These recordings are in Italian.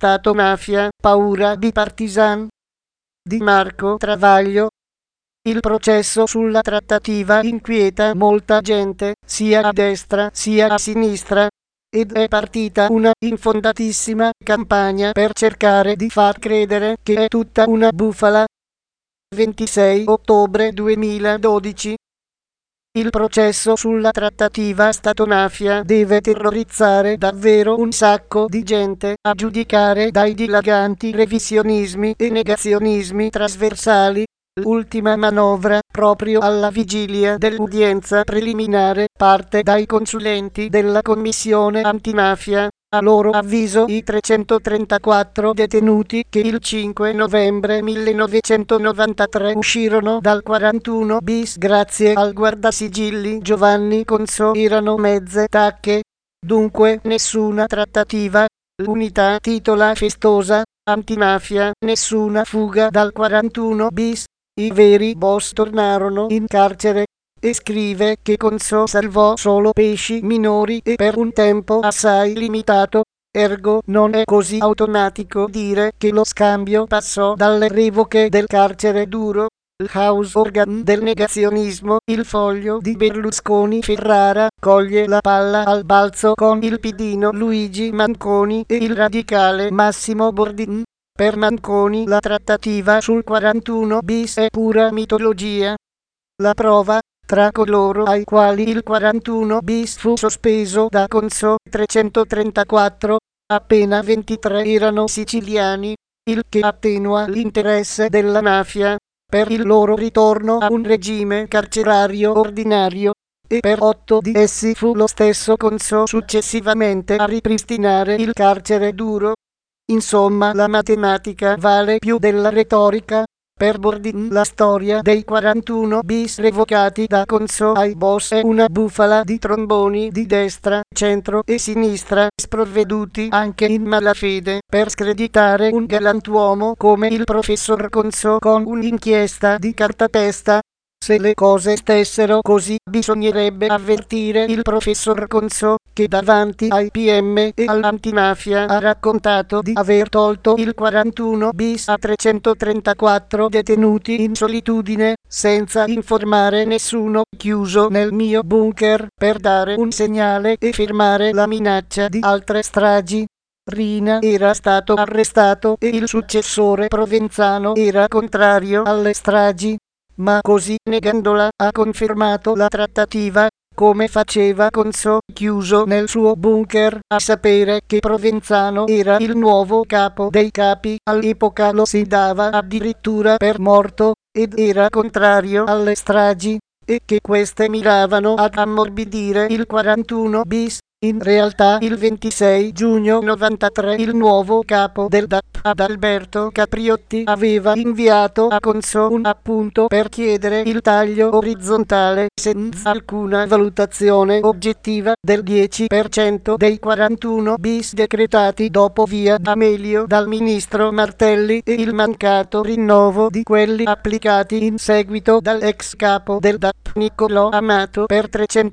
Stato mafia, paura di partisan. Di Marco Travaglio. Il processo sulla trattativa inquieta molta gente, sia a destra sia a sinistra, ed è partita una infondatissima campagna per cercare di far credere che è tutta una bufala. 26 ottobre 2012. Il processo sulla trattativa Stato-mafia deve terrorizzare davvero un sacco di gente, a giudicare dai dilaganti revisionismi e negazionismi trasversali. L'ultima manovra, proprio alla vigilia dell'udienza preliminare, parte dai consulenti della Commissione antimafia. A loro avviso i 334 detenuti che il 5 novembre 1993 uscirono dal 41 bis grazie al guardasigilli Giovanni Conso erano mezze tacche. Dunque nessuna trattativa. L'unità titola festosa, antimafia, nessuna fuga dal 41 bis. I veri boss tornarono in carcere. E scrive che Conso salvò solo pesci minori e per un tempo assai limitato, ergo non è così automatico dire che lo scambio passò dalle revoche del carcere duro. Il house organ del negazionismo, il foglio di Berlusconi Ferrara, coglie la palla al balzo con il pidino Luigi Manconi e il radicale Massimo Bordin. Per Manconi la trattativa sul 41 bis è pura mitologia. La prova, tra coloro ai quali il 41 bis fu sospeso da Conso 334, appena 23 erano siciliani, il che attenua l'interesse della mafia per il loro ritorno a un regime carcerario ordinario, e per 8 di essi fu lo stesso Conso successivamente a ripristinare il carcere duro. Insomma, la matematica vale più della retorica. Per Bordin la storia dei 41 bis revocati da Conso ai boss è una bufala di tromboni di destra, centro e sinistra, sprovveduti anche in malafede per screditare un galantuomo come il professor Conso con un'inchiesta di cartapesta. Se le cose stessero così, bisognerebbe avvertire il professor Conso, che davanti ai PM e all'antimafia ha raccontato di aver tolto il 41 bis a 334 detenuti in solitudine, senza informare nessuno, chiuso nel mio bunker, per dare un segnale e fermare la minaccia di altre stragi. Riina era stato arrestato e il successore Provenzano era contrario alle stragi. Ma così negandola ha confermato la trattativa, come faceva Conso, chiuso nel suo bunker, a sapere che Provenzano era il nuovo capo dei capi, all'epoca lo si dava addirittura per morto, ed era contrario alle stragi, e che queste miravano ad ammorbidire il 41 bis. In realtà il 26 giugno 93 il nuovo capo del DAP, Adalberto Capriotti, aveva inviato a Conso un appunto per chiedere il taglio orizzontale, senza alcuna valutazione oggettiva, del 10% dei 41 bis decretati dopo via D'Amelio dal ministro Martelli e il mancato rinnovo di quelli applicati in seguito dall'ex capo del DAP Niccolò Amato per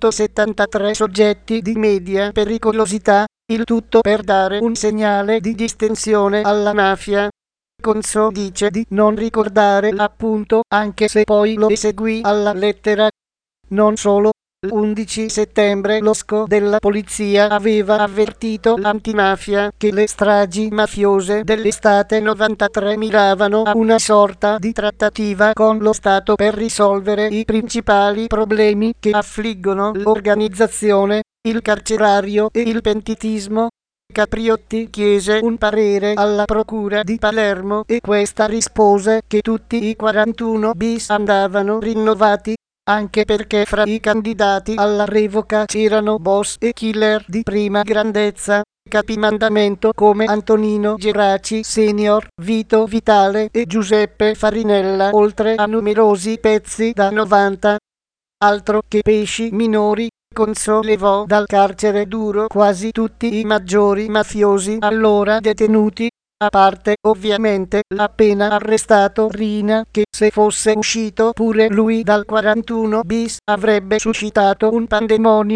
373 soggetti di media pericolosità, il tutto per dare un segnale di distensione alla mafia. Conso dice di non ricordare l'appunto, anche se poi lo eseguì alla lettera. Non solo. L'11 settembre lo SCO della polizia aveva avvertito l'antimafia che le stragi mafiose dell'estate 93 miravano a una sorta di trattativa con lo Stato per risolvere i principali problemi che affliggono l'organizzazione, il carcerario e il pentitismo. Capriotti chiese un parere alla procura di Palermo e questa rispose che tutti i 41 bis andavano rinnovati, anche perché fra i candidati alla revoca c'erano boss e killer di prima grandezza, capimandamento come Antonino Geraci Senior, Vito Vitale e Giuseppe Farinella, oltre a numerosi pezzi da 90. Altro che pesci minori. Conso levò dal carcere duro quasi tutti i maggiori mafiosi allora detenuti, a parte ovviamente l'appena arrestato Riina, che se fosse uscito pure lui dal 41 bis avrebbe suscitato un pandemonio.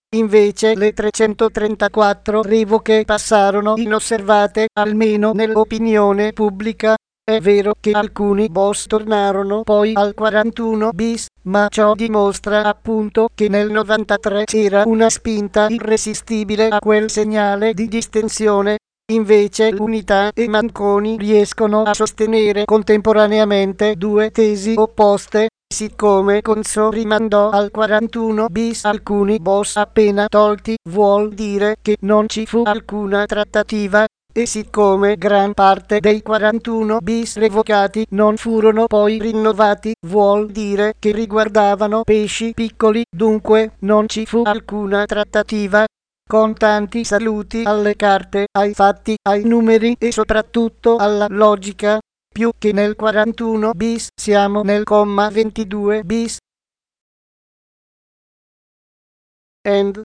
Invece le 334 revoche passarono inosservate, almeno nell'opinione pubblica. È vero che alcuni boss tornarono poi al 41 bis, ma ciò dimostra appunto che nel 93 c'era una spinta irresistibile a quel segnale di distensione. Invece Unità e Manconi riescono a sostenere contemporaneamente due tesi opposte. Siccome Conso rimandò al 41 bis alcuni boss appena tolti, vuol dire che non ci fu alcuna trattativa, e siccome gran parte dei 41 bis revocati non furono poi rinnovati, vuol dire che riguardavano pesci piccoli, dunque non ci fu alcuna trattativa. Con tanti saluti alle carte, ai fatti, ai numeri e soprattutto alla logica. Più che nel 41 bis siamo nel comma 22 bis. End.